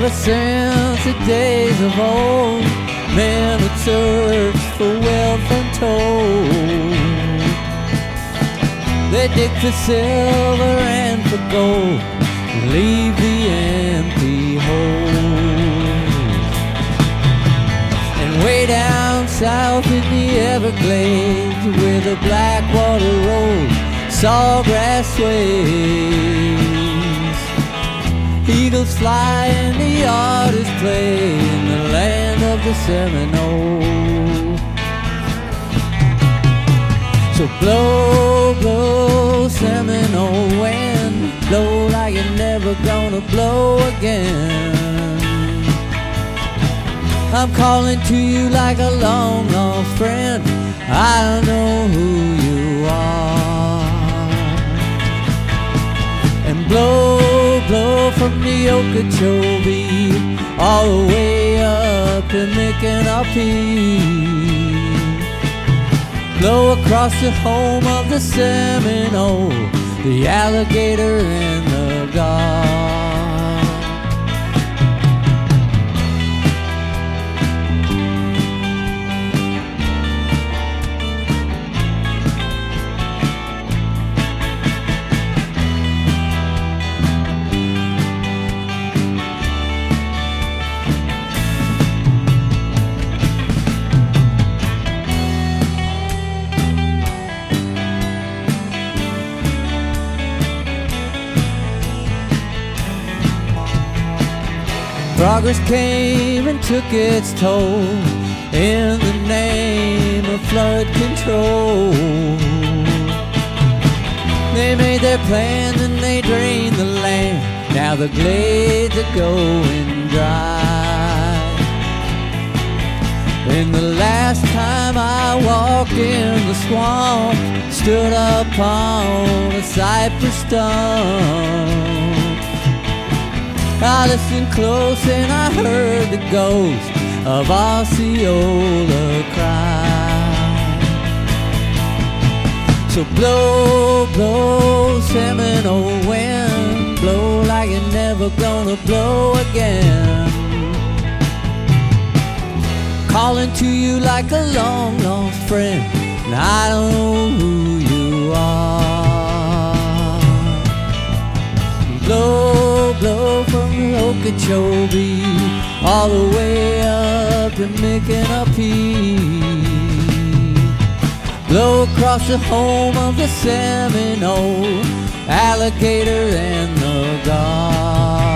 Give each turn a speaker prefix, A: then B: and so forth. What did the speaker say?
A: Ever since the days of old, men would search for wealth untold. They dig for silver and for gold, and leave the empty holes. And way down south in the Everglades, where the Blackwater rolls, sawgrass sways, eagles fly and the artists play in the land of the Seminole. So blow, blow, Seminole wind, blow like you're never gonna blow again. I'm calling to you like a long lost friend, I know who you are. And blow, blow from the Okeechobee all the way up to Micanopy. Blow across the home of the Seminole, the alligator and the gar. Progress came and took its toll in the name of flood control. They made their plans and they drained the land. Now the glades are going dry. And the last time I walked in the swamp, stood upon a cypress stump. I listened close and I heard the ghost of Osceola cry. So blow, blow, Seminole wind, blow like you're never gonna blow again. Calling to you like a long lost friend, and I don't know who you are. Blow, blow from the Okeechobee all the way up to Micanopy. Blow across the home of the Seminole, alligator and the gar.